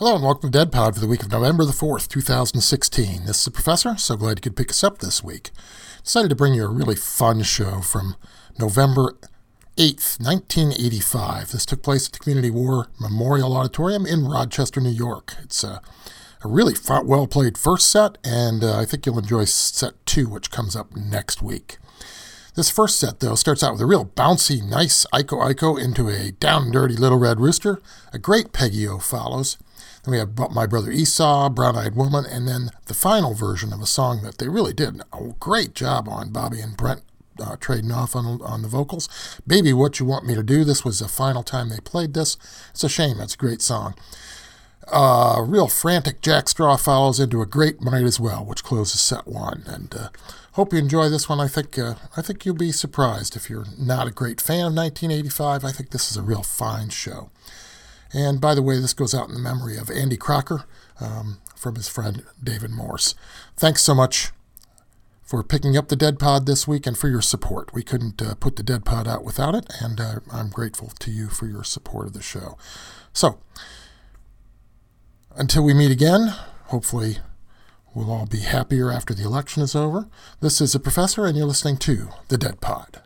Hello and welcome to Dead Pod for the week of November the 4th, 2016. This is the Professor. So glad you could pick us up this week. Decided to bring you a really fun show from November 8th, 1985. This took place at the Community War Memorial Auditorium in Rochester, New York. It's a really fun, well-played first set, and I think you'll enjoy set 2, which comes up next week. This first set, though, starts out with a real bouncy, nice Iko Iko into a down and dirty Little Red Rooster. A great Peggy-O follows. Then we have My Brother Esau, Brown Eyed Woman, and then the final version of a song that they really did a great job on, Bobby and Brent trading off on the vocals. Baby, What You Want Me to Do. This was the final time they played this. It's a shame. It's a great song. Real frantic Jack Straw follows into a great Might As Well, which closes set 1. And hope you enjoy this one. I think you'll be surprised if you're not a great fan of 1985. I think this is a real fine show. And by the way, this goes out in the memory of Andy Crocker from his friend David Morse. Thanks so much for picking up the Dead Pod this week and for your support. We couldn't put the Dead Pod out without it, and I'm grateful to you for your support of the show. So, until we meet again, hopefully we'll all be happier after the election is over. This is the Professor, and you're listening to the Dead Pod.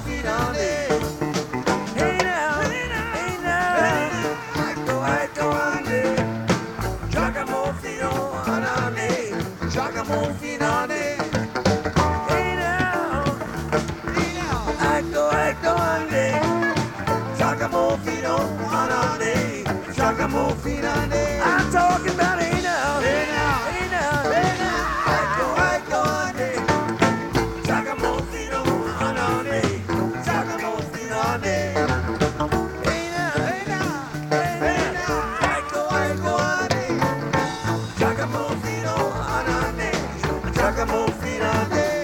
feet on it. Hey now, hey now, I go on it. Chaka more feet on it. Chaka more feet on it. Hey now, I go on it. Chaka more feet on it. Chaka more feet on it. I'm talking about hey now, hey now, hey now, hey now. I go on it. Chaka more feet on it. Chaka more feet on it. Hey now, hey now, hey now. I go on it. Chaka more feet on it. Chaka more feet on it.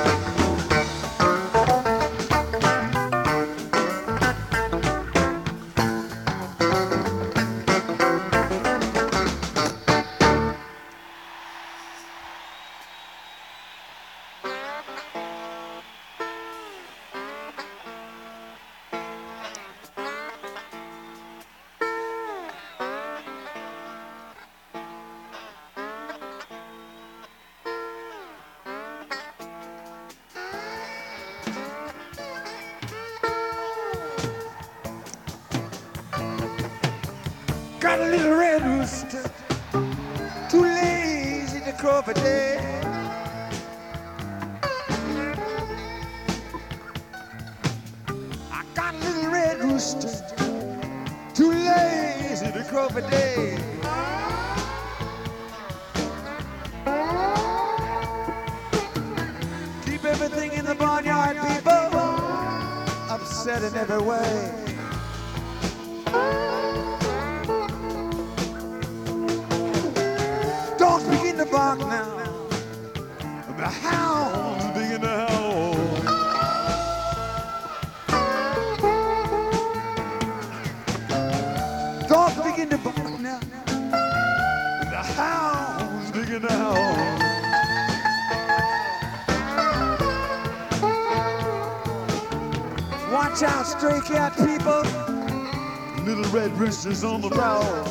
Got a little red rooster, too lazy to crow for day. I got a little red rooster, too lazy to crow for day. Keep everything in the barnyard, people, upset in every way. Dogs begin to bark now. The hounds begin to howl. Dogs begin to bark now. The hounds begin to howl. Watch out, stray cat people. Little red roosters on the prowl.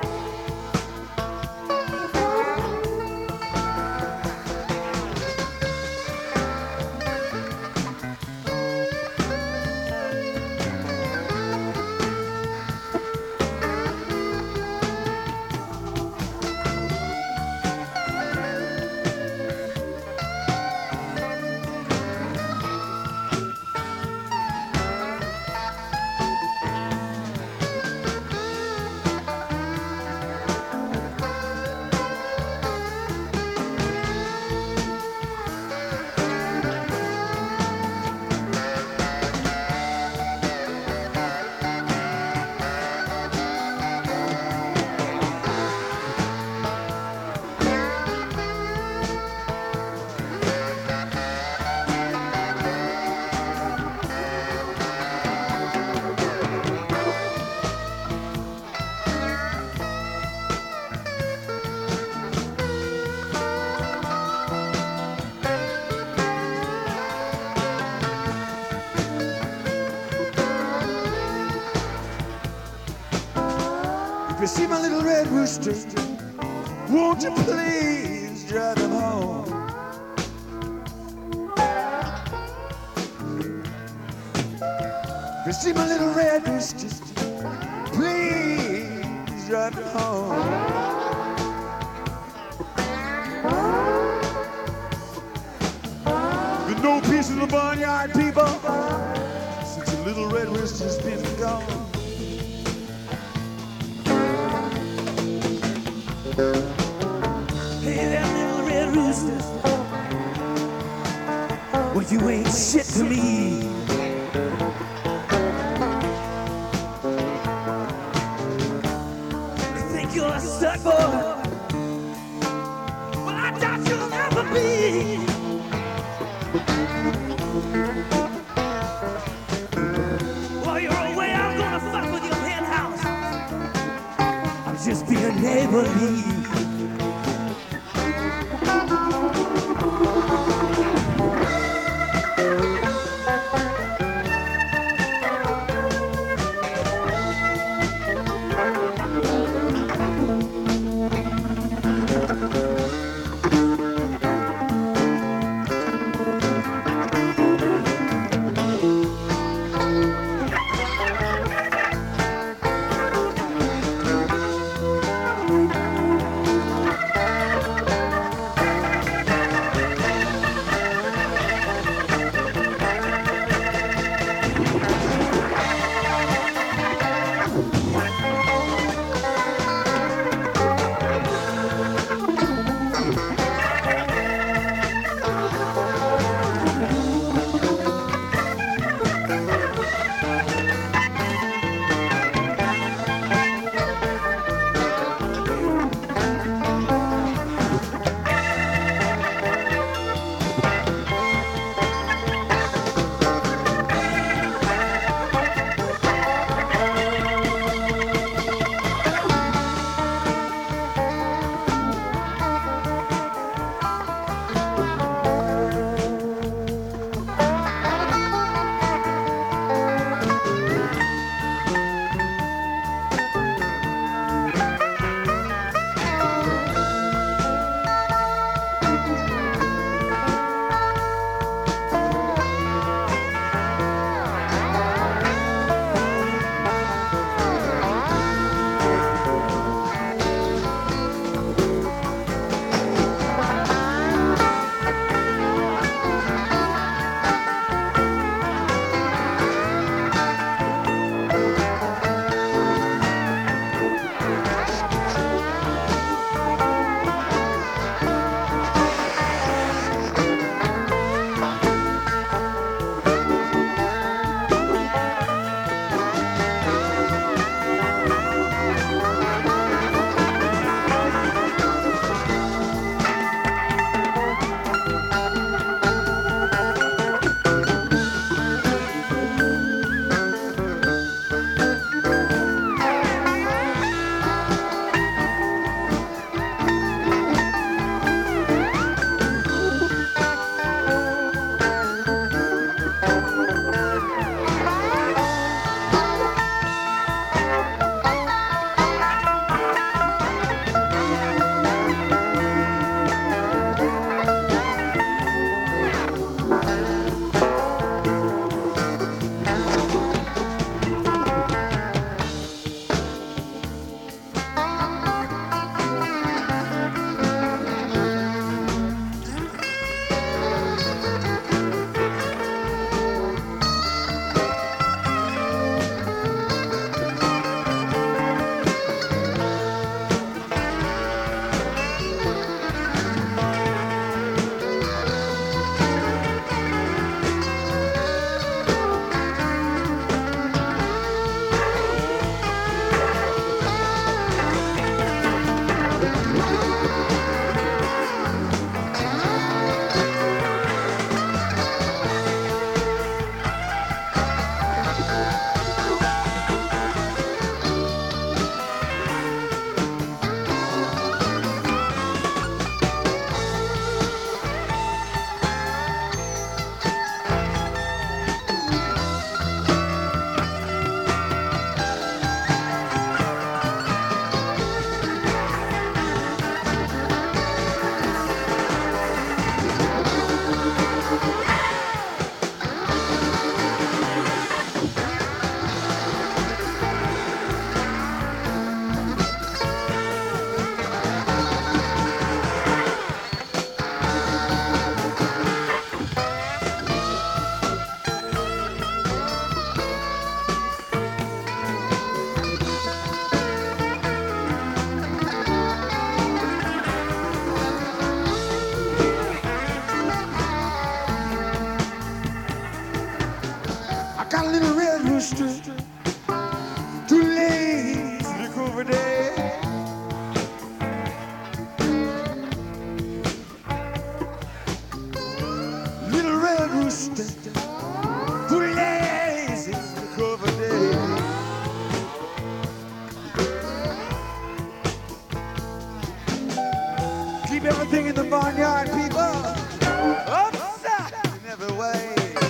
If you see my little red rooster, won't you please drive him home? If you see my little red rooster, please drive him home. There's no peace in the barnyard, people, since the little red rooster's been gone. Hey there, little red rooster, well, you ain't shit to me. You think you're a suck boy? Well, I doubt you'll never be. While you're away, I'm gonna fuck with your hen house. I'll just be a neighborly. rooster, too lazy to go over there. Little red rooster, too lazy to go over there. Keep everything in the barnyard, people. Upside in every way.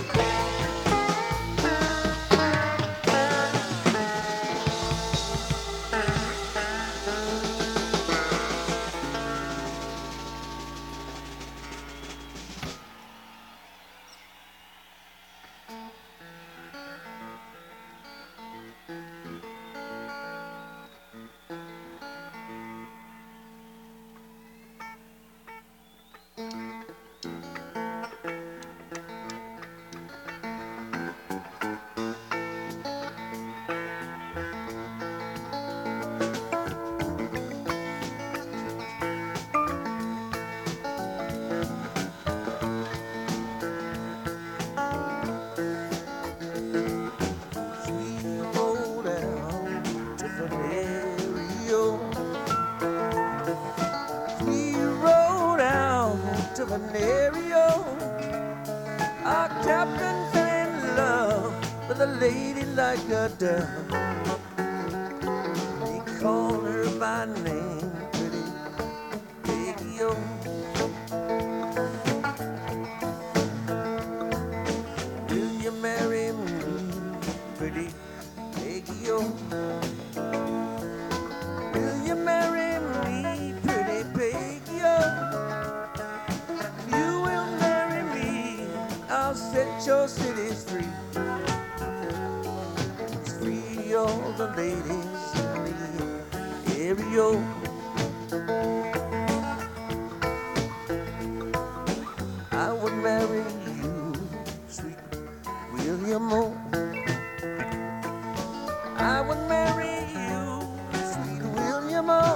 Our captain fell in love with a lady like Adele. He called her by name, pretty Peggy-O. Will you marry me, pretty Peggy-O? Will you marry me, pretty Peggy-O? You will marry me, I'll set your cities free. Free all the ladies in the area. I would marry you, sweet William O. I would marry you, sweet William O.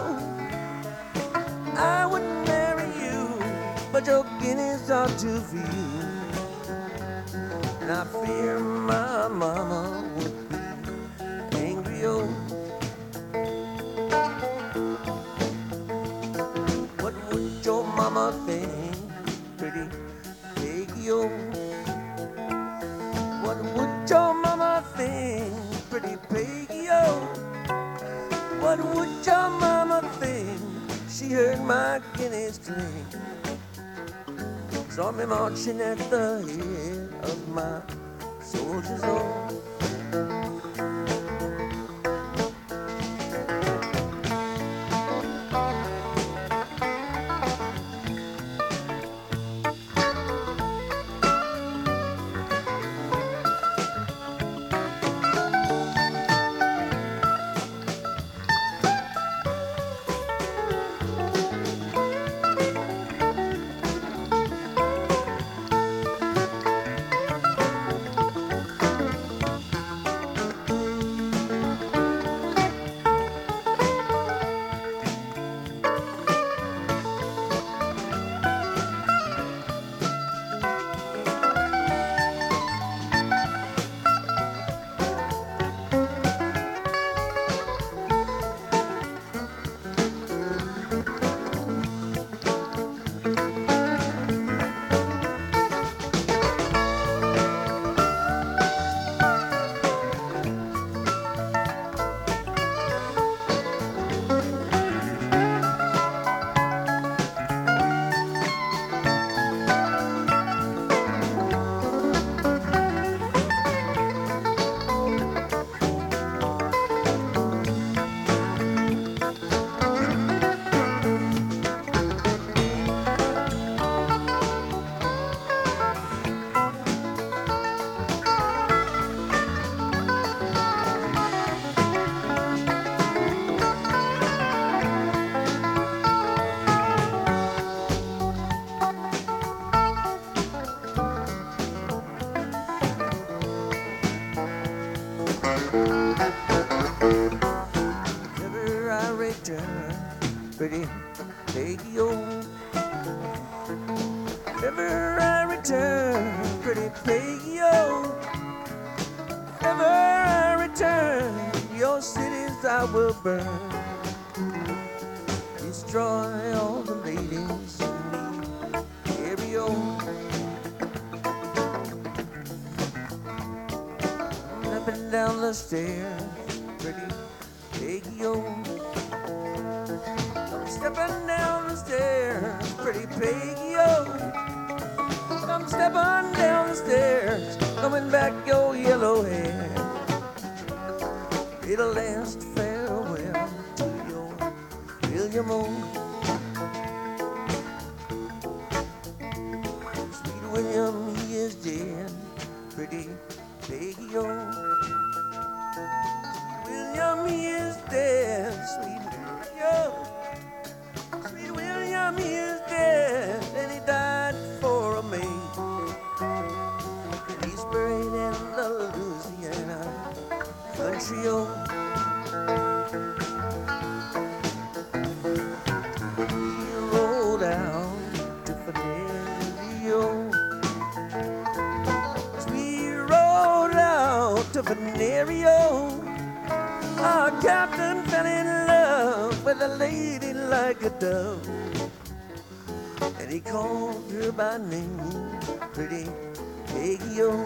I would marry you, but your guineas are too few. And I fear my mama would be angry, oh. What would your mama think, pretty Peggy-O? What would your mama think, pretty Peggy-O? What would your mama think? She heard my guineas clink. Saw me marching at the head of my soldiers all. Never I return, pretty Peggy-O. Never I return, pretty Peggy-O. Never I your cities I will burn. Destroy all the ladies in the stereo. Up and down the stairs, pretty Peggy-O. I'm stepping down the stairs, pretty Peggy-O. I'm stepping down the stairs, coming back your yellow hair. It'll last farewell to your William O. Sweet William, he is dead, pretty Peggy-O. Sweet William, he is dead, sweet William. Sweet William, he is dead, and he died for a maid. And he's buried in the Louisiana country. We rode out to Venerio. We rode out to Venerio. Our captain fell in love with a lady like a dove, and he called her by name, pretty Peggy-O.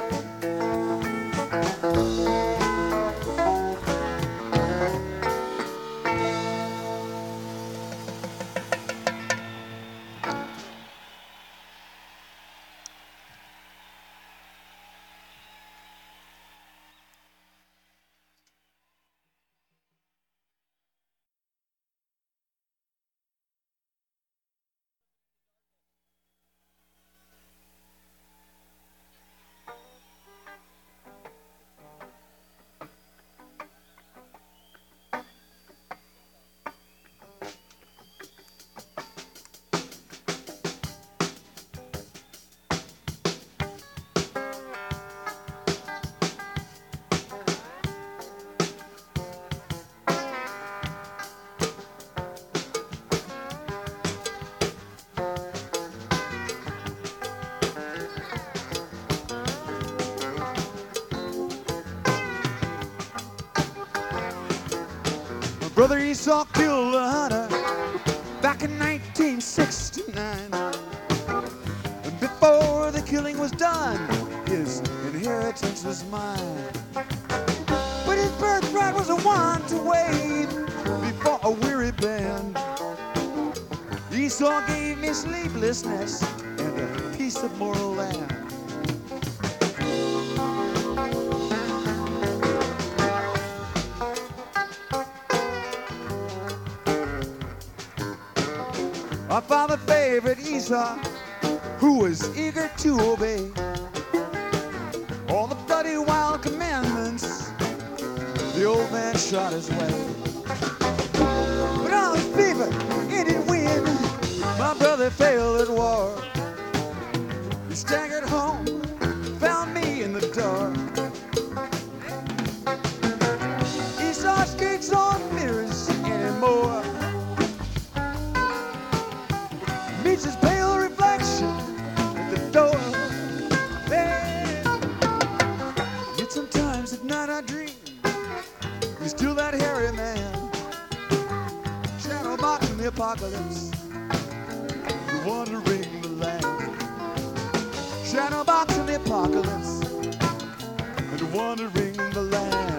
Brother Esau killed a hunter back in 1969. And before the killing was done, his inheritance was mine. But his birthright was the one to wait before a weary band. Esau gave me sleeplessness and a piece of moral land. Our father favored Esau, who was eager to obey all the bloody wild commandments the old man shot his way. But all his fever, it didn't win. My brother failed at war. He staggered home, found me in the dark. Esau skates on mirrors anymore. Meets his pale reflection at the door. Hey. Yet sometimes at night I dream he's still that hairy man, shadow boxing the apocalypse, wandering the land. Shadow boxing the apocalypse and wandering the land.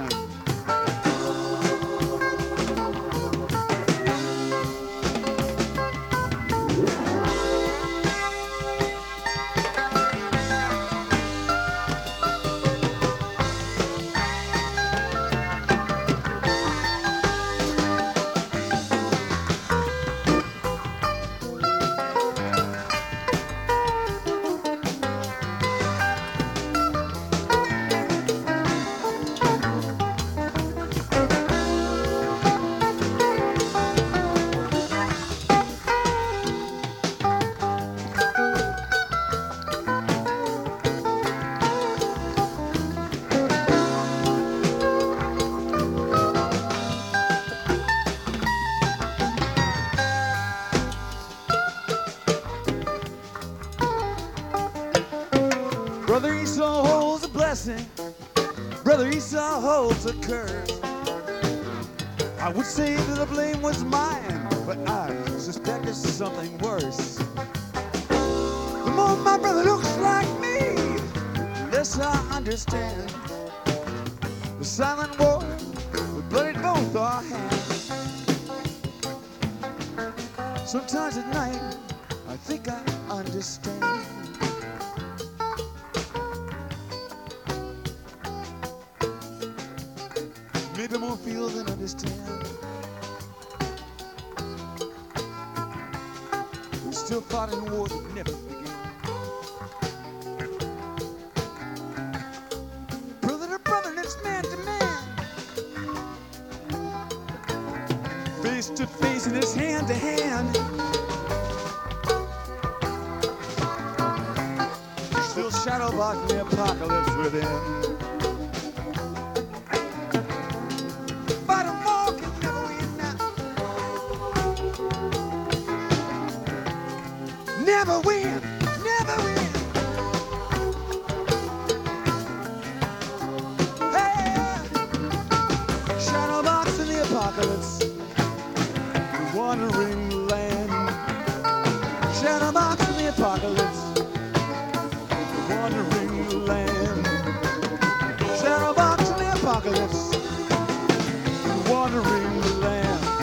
Brother Esau holds a blessing, Brother Esau holds a curse. I would say that the blame was mine, but I suspect it's something worse. The more my brother looks like me, the less I understand. The silent war with blood in both our hands. Sometimes at night, I think I understand. Maybe more feel than understand. We still fought in wars that never began. Brother to brother, and it's man to man. Face to face and it's hand to hand. Still shadow boxing the apocalypse within. Never win, never win. Hey, shadow box in the apocalypse, wandering land. Shadow box in the apocalypse, wandering land. Shadow box in the apocalypse, wandering land.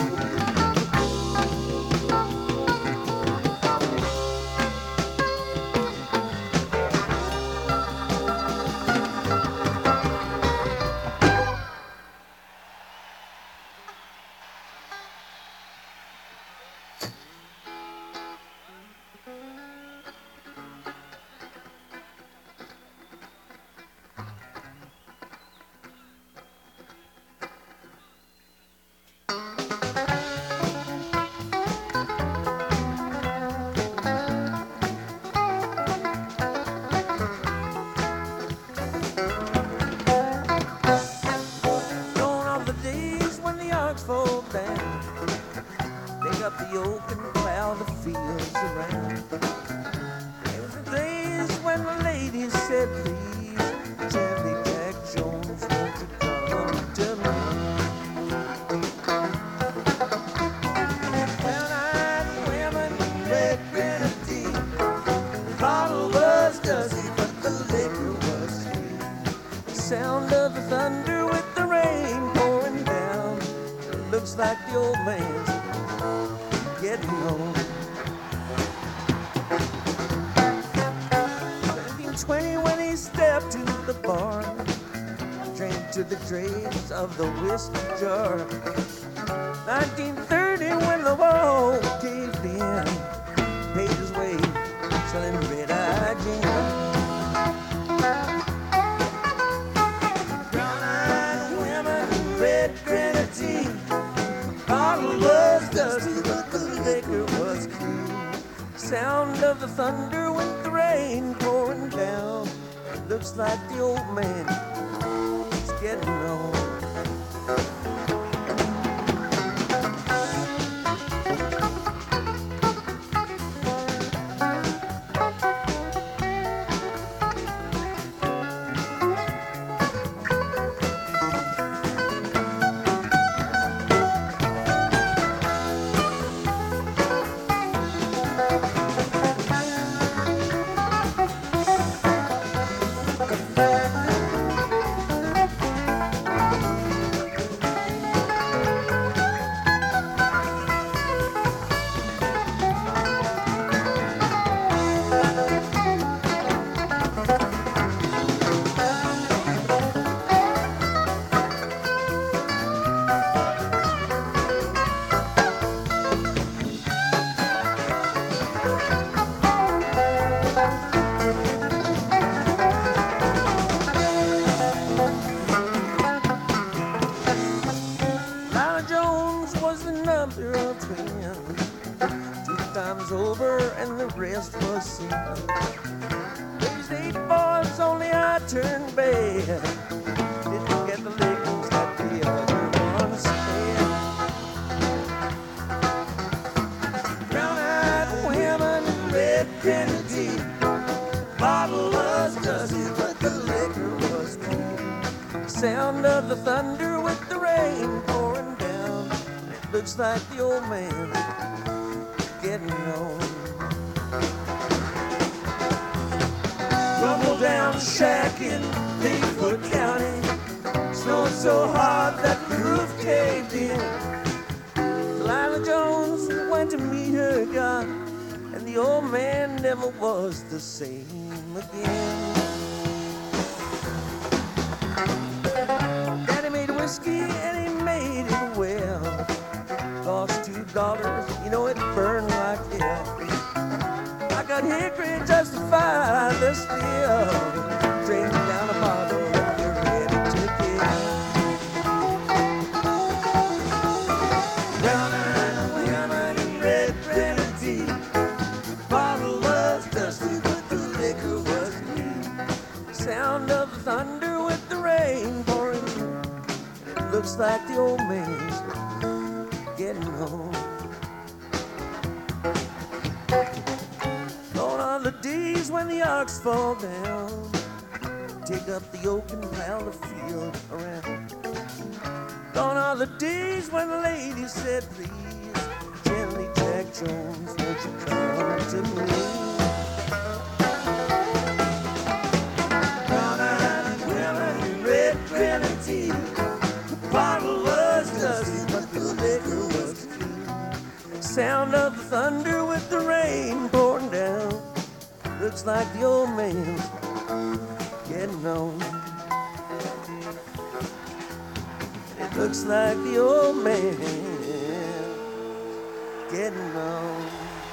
Like the old man's getting old. 1720 when he stepped to the bar, drank to the dregs of the whiskey jar. 1930 when the wall caved in, paid his way selling red-eyed gin. Brown-eyed women, red grenadine. Bottle was dusty, but the liquor was clean. Sound of the thunder with the rain pouring down. Looks like the old man is getting old. Over and the rest was sin. Raised 8 boys, only I turned bad. Didn't get the lickings that the other ones had. Brown-eyed women, red grenadine. Bottle was dusty, but the liquor was cold. Sound of the thunder with the rain pouring down. looks like the old man getting old. Rumble down the shack in Bigfoot County. Snowed so hard that the roof caved in. Delilah Jones went to meet her God, and the old man never was the same again. Daddy made whiskey and he made it well. Cost $2, you know it burned like hell. I got hickory just to fire the steel. Drink down a bottle if you're ready to kill. Brown and red grenadine. The bottle was dusty, but the liquor was clean. Sound of the thunder with the rain pouring. It looks like the old man's getting home. Gone are the days when the ox fall down. Take up the yoke and plow the field around. Gone are the days when the lady said, please, gently Jack Jones, won't you come to me? Brown-eyed women in red grenadine. The bottle was dusty, but the liquor was clean. Sound of the thunder with the rain pouring down. Looks like the old man's getting on. It looks like the old man getting on.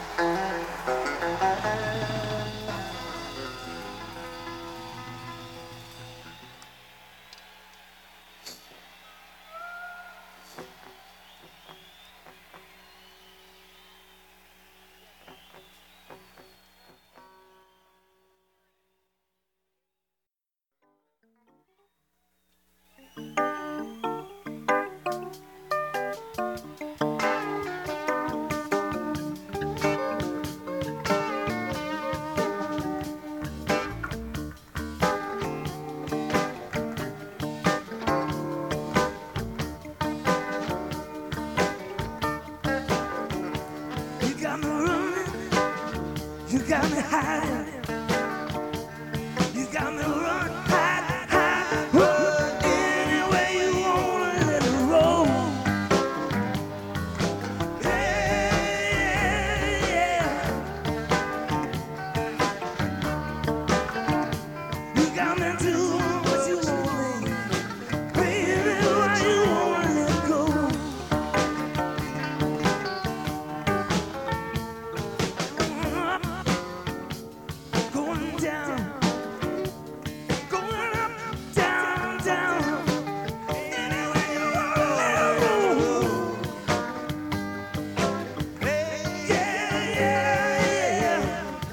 You got me running, you got me hiding. You got me running, hide, hide, run any way you wanna let it roll. Yeah, yeah. You got me doing what you want, baby, why you wanna let go? Going down, going up, down, down. Anywhere you wanna let it roll. Yeah, yeah, yeah.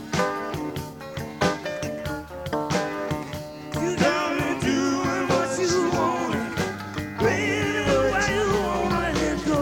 You got me doing what you want, baby, why you wanna let it go?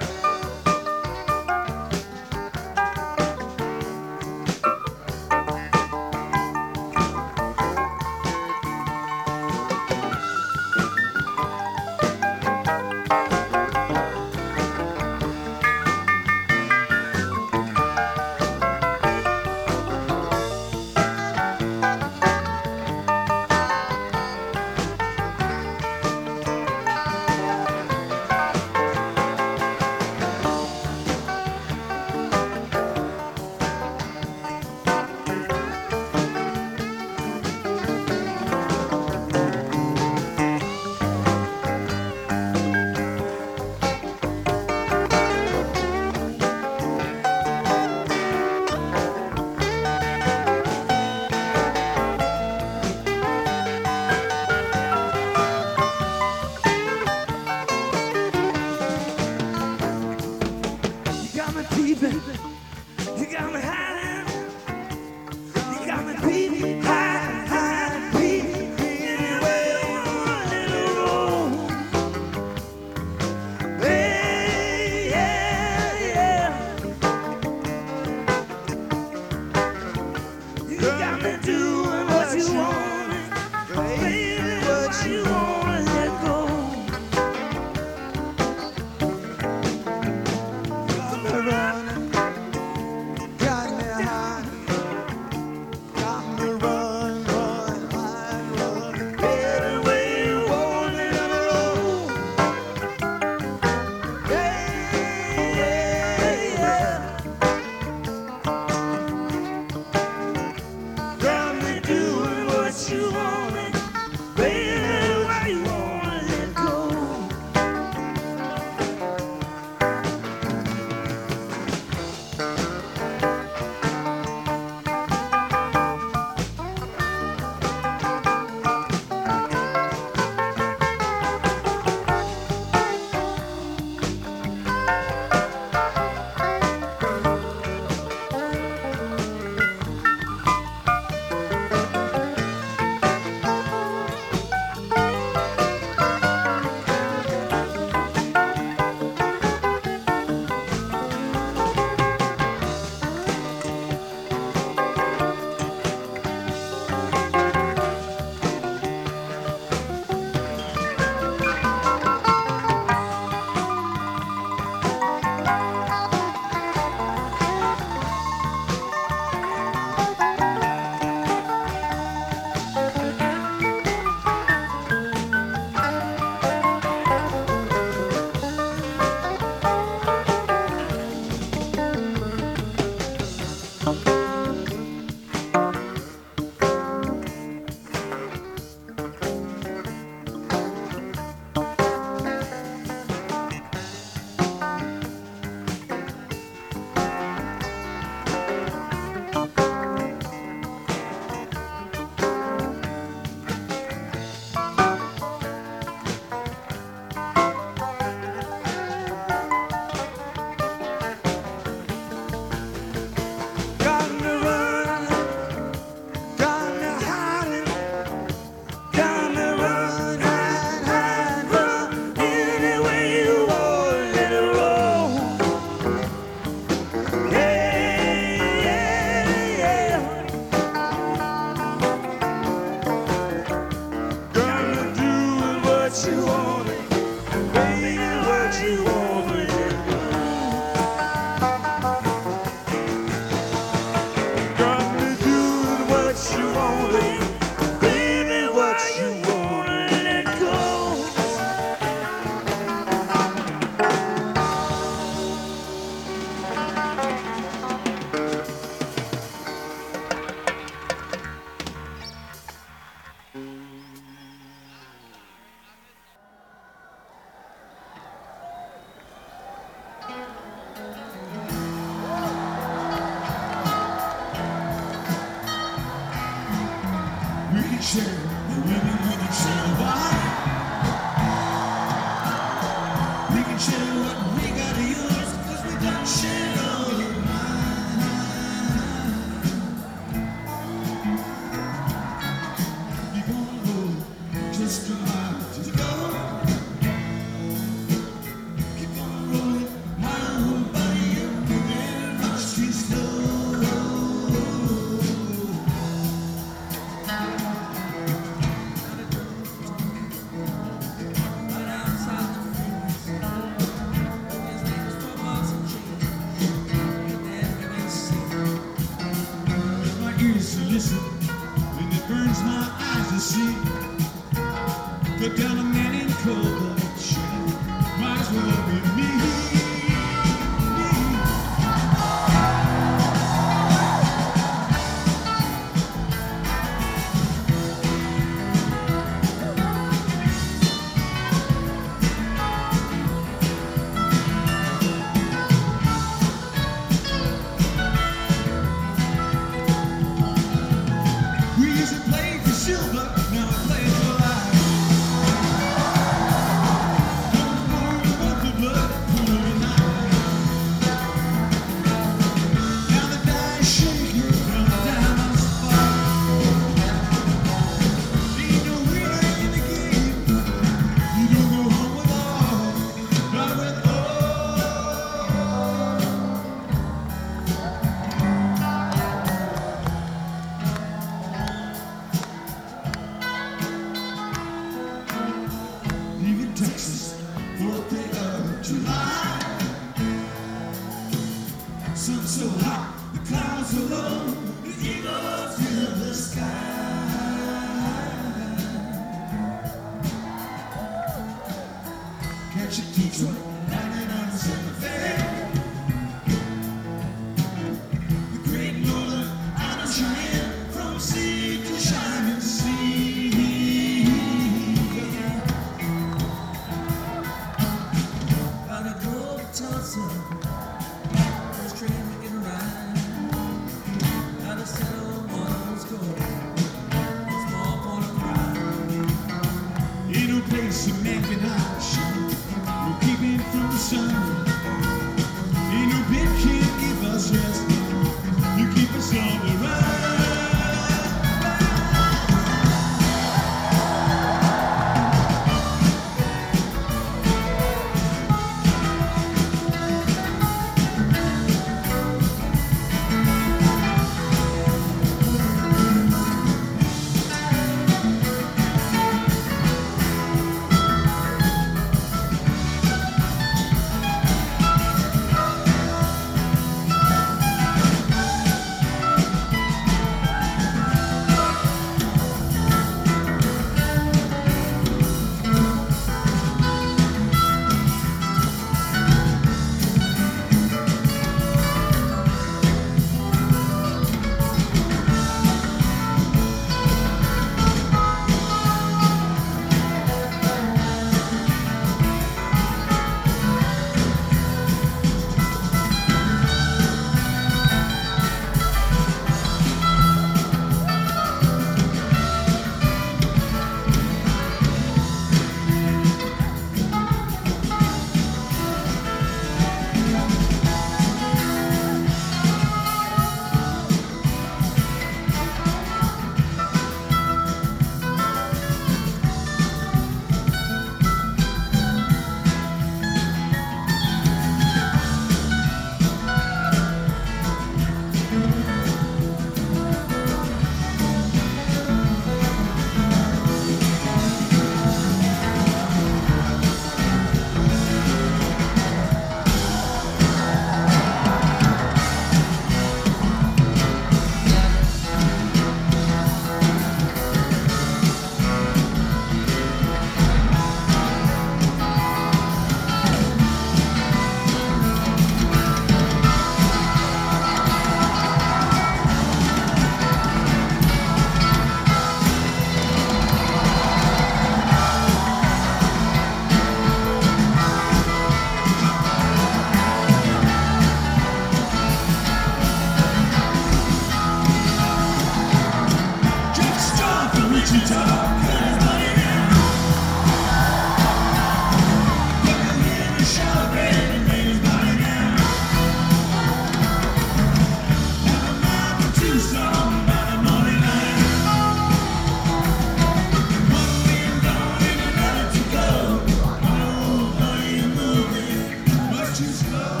love.